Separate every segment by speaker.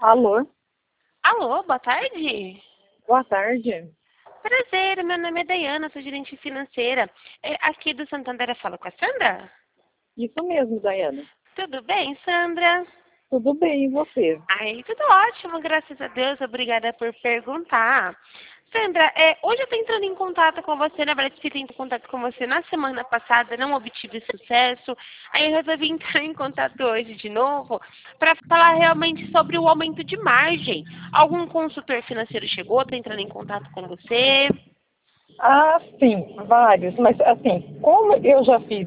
Speaker 1: Alô,
Speaker 2: Alô, boa tarde.
Speaker 1: boa tarde.
Speaker 2: Prazer, meu nome é Dayana, sou gerente financeira. Aqui do Santander falo com a Sandra?
Speaker 1: Isso mesmo, Daiane.
Speaker 2: Tudo bem, Sandra?
Speaker 1: Tudo bem, e você?
Speaker 2: Aí, tudo ótimo, graças a Deus. Obrigada por perguntar. Sandra, hoje eu estou entrando em contato com você, na verdade, fiquei em contato com você na semana passada, não obtive sucesso. Aí eu resolvi entrar em contato hoje de novo para falar realmente sobre o aumento de margem. Algum consultor financeiro chegou, está entrando em contato com você?
Speaker 1: Ah, sim, vários. Mas, assim, como eu já fiz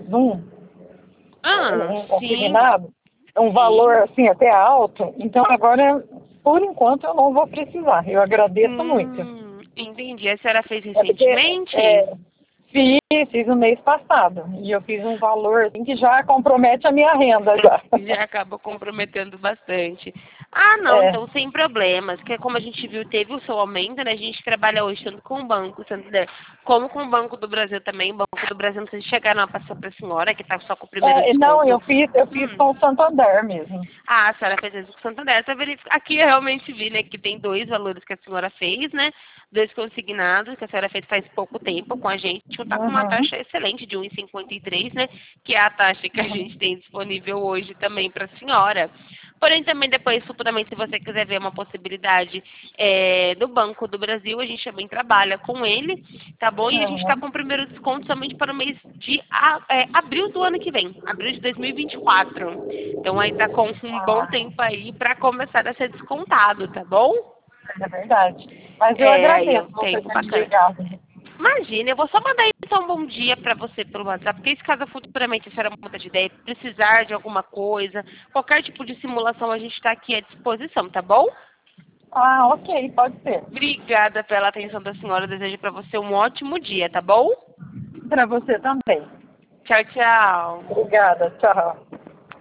Speaker 2: Ah,
Speaker 1: um
Speaker 2: sim,
Speaker 1: consignado, um valor,
Speaker 2: sim.
Speaker 1: assim, até alto, então agora, por enquanto, eu não vou precisar. Eu agradeço muito.
Speaker 2: Entendi. A senhora fez
Speaker 1: É porque
Speaker 2: recentemente?
Speaker 1: fiz no mês passado. E eu fiz um valor, assim, que já compromete a minha renda, já.
Speaker 2: Já acaba comprometendo bastante. Ah, não,
Speaker 1: É,
Speaker 2: então sem problemas, que como a gente viu, teve o seu aumento, né? A gente trabalha hoje tanto com o Banco Santander, como com o Banco do Brasil também. O Banco do Brasil, não sei se chegaram a passar para a senhora, que está só com o primeiro
Speaker 1: não,
Speaker 2: desconto.
Speaker 1: eu fiz
Speaker 2: Hum.
Speaker 1: com o Santander mesmo.
Speaker 2: Ah, a senhora fez isso com o Santander. Aqui eu realmente vi, né, que tem dois valores que a senhora fez, né? Dois consignados que a senhora fez faz pouco tempo com a gente. Está com uma
Speaker 1: Uhum.
Speaker 2: taxa excelente de 1,53, né? Que é a taxa que a gente tem disponível hoje também para a senhora. Porém, também depois, futuramente, se você quiser ver uma possibilidade do Banco do Brasil, a gente também trabalha com ele, tá bom? E a gente está
Speaker 1: Uhum.
Speaker 2: com o primeiro desconto somente para o mês de abril do ano que vem, abril de 2024. Então, aí tá com um bom
Speaker 1: Ah,
Speaker 2: tempo aí para começar a ser descontado, tá bom?
Speaker 1: é verdade. Mas eu
Speaker 2: Aí é
Speaker 1: agradeço
Speaker 2: um
Speaker 1: você
Speaker 2: tempo
Speaker 1: ter me
Speaker 2: bacana.
Speaker 1: ligado.
Speaker 2: Imagina, eu vou só mandar então um bom dia para você pelo WhatsApp, porque se caso futuramente a senhora muda de ideia, precisar de alguma coisa, qualquer tipo de simulação, a gente está aqui à disposição, tá bom?
Speaker 1: Ah, ok, pode ser.
Speaker 2: Obrigada pela atenção da senhora, eu desejo para você um ótimo dia, tá bom?
Speaker 1: Para você também.
Speaker 2: Tchau, tchau.
Speaker 1: Obrigada, tchau.